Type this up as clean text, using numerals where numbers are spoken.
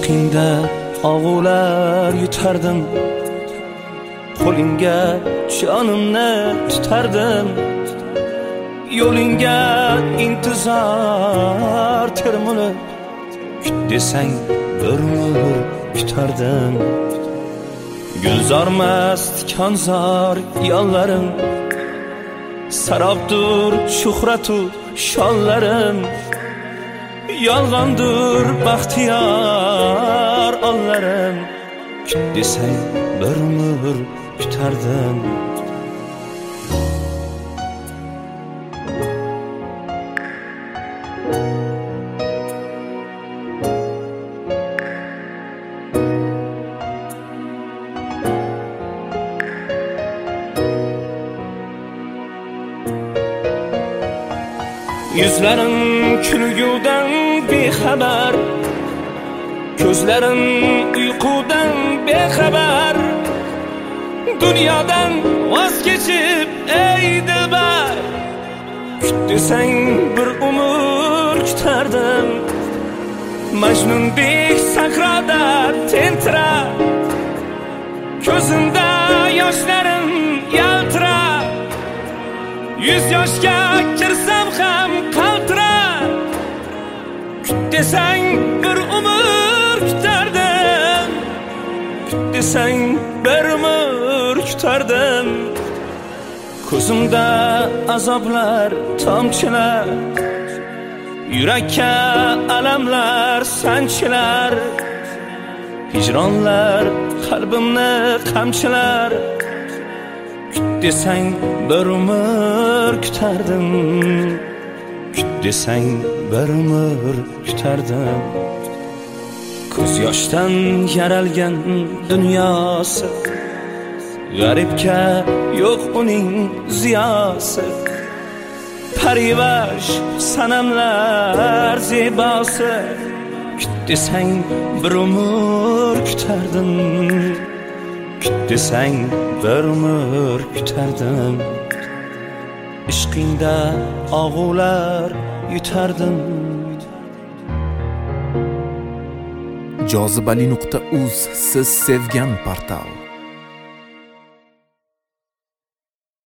ishqingda og'ular yutardim, qo'lingga jonimni tutardim, yo'lingga intizor termulib, kut desang bir umr kutardim. Gulzormas tikonzor yollarim, sarobdur shuhratu shollarim, yolg'ondur baxtiyor onlarim, kut desang bir umr kutardim. Yüzlerin külgüden bexabar, ko'zlarim uyqudan bexabar, dunyodan voz kechib ey dilbar, kut desang bir umr kutardim. Majnundek sahroda tentirab, ko'zimda yoshlarim yaltirab, 100 yoshga kirsam ham qaltirab, kut desang bir umr kutardim, kut desang bir umr kutardim. Ko'zimda azoblar tomchilar, yurakka alamlar sanchilar, hijronlar qalbimni qamchilar, kut desang bir umr kutardim, kut desang bir umr kutardim. Ko'z yoshdan yaralgan dunyosi, g'aribga yo'q uning ziyosi, parivash sanamlar zebosi, kut desang bir umr kutardim, kut desang bir umr kutardim. Ishqingda og'ular yutardim. Jozibali.uz siz sevgan portal.